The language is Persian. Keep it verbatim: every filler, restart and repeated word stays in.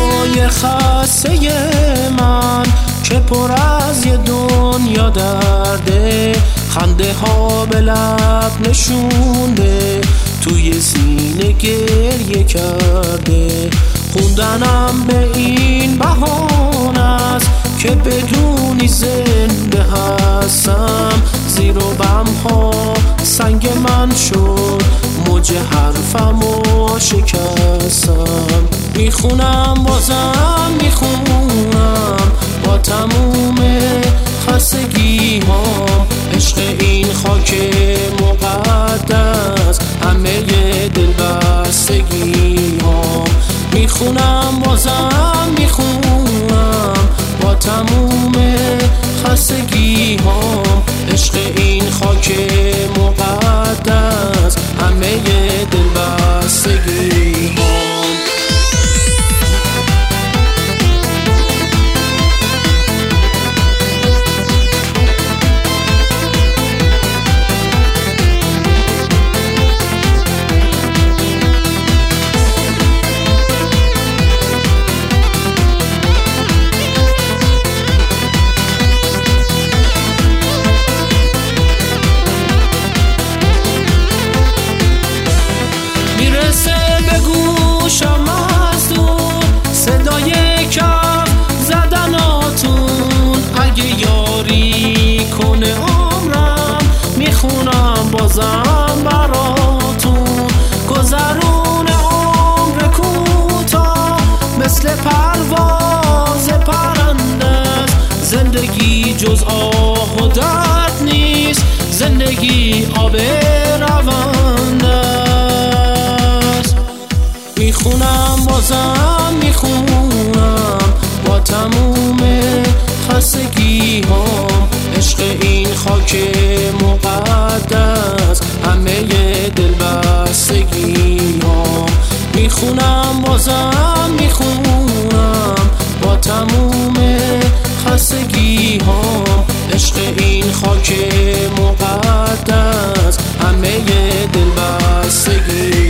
دلای خسته من که پر از یه دنیا درده، خنده ها به لب نشونده، توی سینه گریه کرده. خوندنم به این بهانه است که بدونی زنده هستم. زیر و بم ها سنگ من شد، موج حرفمو شکستم. میخونم بازم میخونم با تموم خستگی هام، عشق این خاک مقدس همه دل بستگی هام. میخونم بازم میخونم با تموم خستگی هام، عشق این خاک مقدس همه دل بستگی هام. میرسه به گوشم از دور صدای کف زدناتون، اگه یاری کنه عمرم میخونم بازم براتون. گذرون عمر کوتاه مثل پرواز پرنده است، زندگی جز آه و درد نیست، زندگی آب رونده. میخونم بازم میخونم با تموم خستگی هام، عشق این خاک مقدس همه دل بستگی هام. میخونم بازم میخونم با تموم خستگی هام، عشق این خاک مقدس همه دل بستگی